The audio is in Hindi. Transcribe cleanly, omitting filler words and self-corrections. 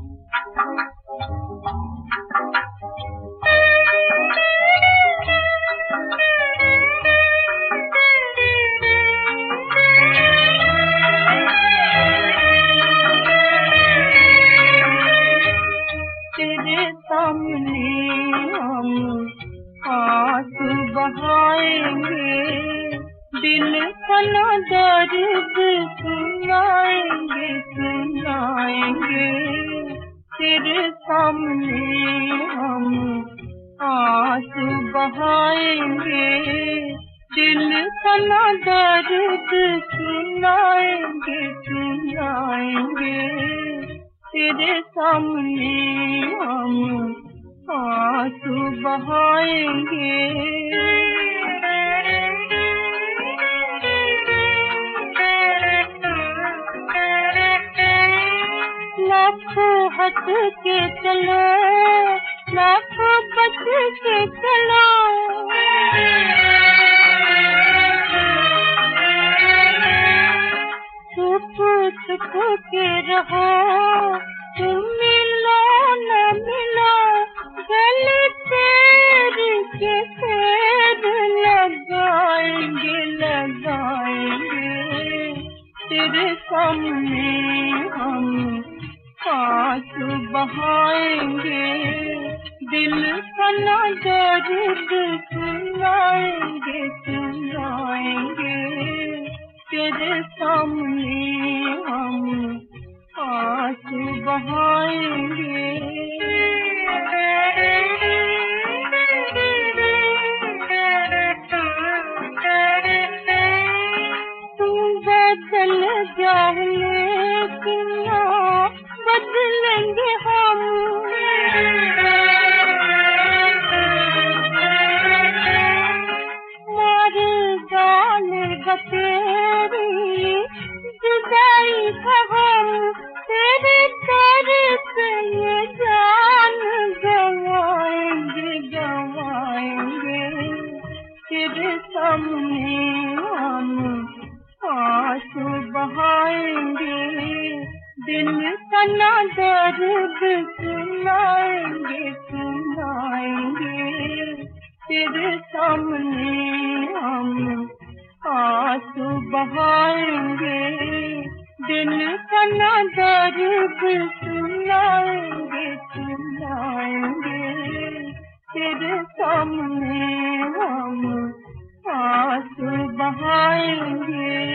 सामने हम आंसू बहाएंगे, दिल का दर्द सुनाएंगे सुनाएंगे। तेरे सामने हम आंसू बहाएंगे, दिल का दर्द सुनाएंगे सुनाएंगे। तेरे सामने हम आंसू बहाएंगे। लाखों हंस के चलो, लाखों बच के चलो, छुप छुप के रहो, तुम मिलो न मिलो, गले पैर के पैर लगाएंगे लगाएंगे। तेरे सामने हम आंसू बहाएंगे, दिल का दर्द सुनाएंगे सुनाएंगे। तेरे सामने हम आंसू बहाएंगे। तुम बदल जाओ लेकिन ना बदलेंगे हम, मार डालेगा तेरी जुदाई का हम, तेरे दर पे ये जान गवाएंगे गवाएंगे। तेरे सामने हम आंसू बहाएंगे, दिल का दर्द सुनाएंगे सुनाएंगे। तेरे सामने हम आंसू बहाएंगे, दिल का दर्द सुनाएंगे सुनाएंगे। तेरे सामने हम आंसू बहाएंगे।